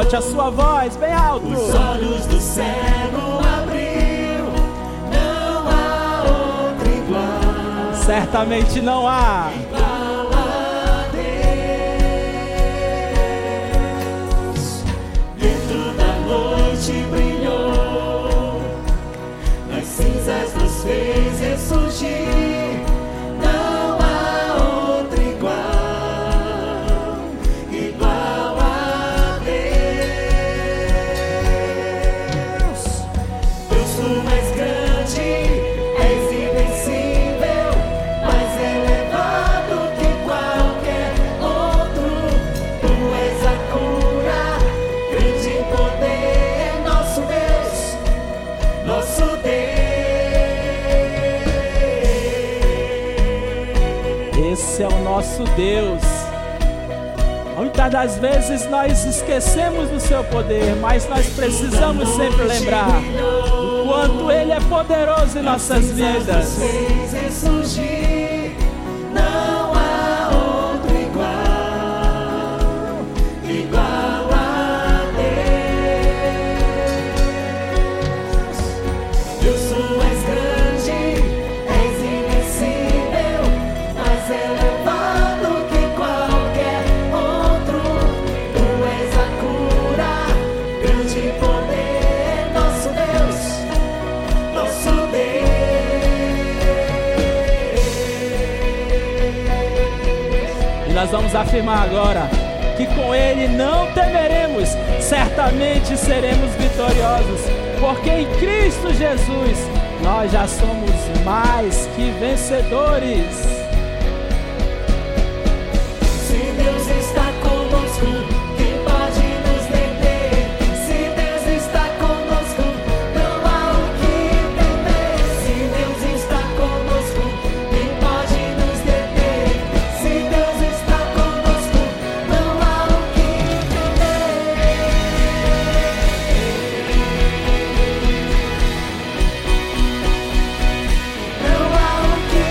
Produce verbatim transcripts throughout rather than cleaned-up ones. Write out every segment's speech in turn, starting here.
Solte a sua voz bem alto. Os olhos do cego abriu, não há outro igual. Certamente não há. Igual a Deus. Dentro da noite brilhou, nas cinzas nos fez ressurgir. Não há outro igual, igual a Deus. Deus, tu mais grande, és invencível, mais elevado que qualquer outro. Tu és a cura, grande poder, nosso Deus, nosso Deus. Esse é o nosso Deus. Muitas das vezes nós esquecemos do seu poder, mas nós precisamos sempre lembrar o quanto Ele é poderoso em nossas vidas. Fez ressurgir, não há outro igual, igual a Deus. Deus, tu és grande, és invencível, mais elevado que qualquer outro. Tu és a cura, grande poder, nosso Deus, nosso Deus. E nós vamos afirmar agora que com Ele não temeremos, certamente seremos vitoriosos, porque em Cristo Jesus nós já somos mais que vencedores. Se Deus está conosco, quem pode nos deter? Se Deus está conosco, não há o que temer. Se Deus está conosco, quem pode nos deter? Se Deus está conosco, não há o que temer. Não há o que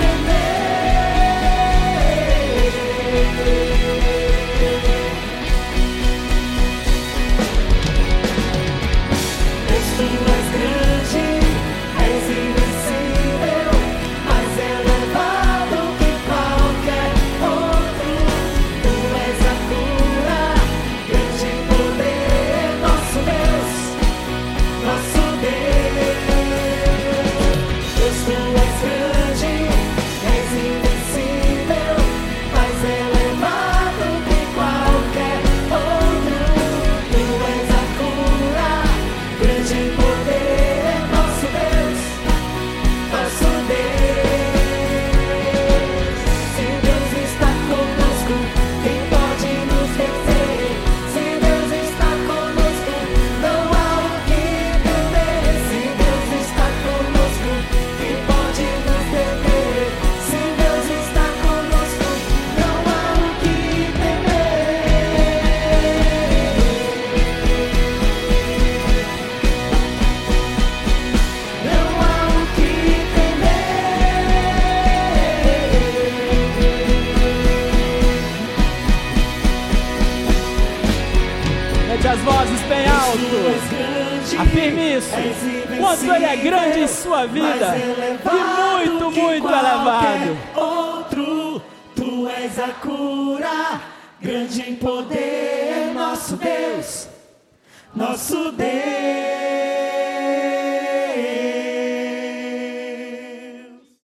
Deus, tu és grande, és invencível, mais elevado que qualquer outro. Tu és a cura, grande poder, nosso Deus, nosso Deus. Deus, tu és grande, és invencível, mais elevado que qualquer outro. Tu és a cura, grande poder, nosso Deus, nosso Deus. Se Deus está conosco, quem pode nos vencer? Se Deus está conosco, não há o que temer. Se Deus está conosco, quem pode nos deter? Se Deus está conosco, não há o que temer. Não há o que temer. Mete as vozes bem alto. Afirme isso. Quanto Ele é grande em sua vida e muito, muito elevado. Outro, tu és a cura, grande em poder, nosso Deus, nosso Deus.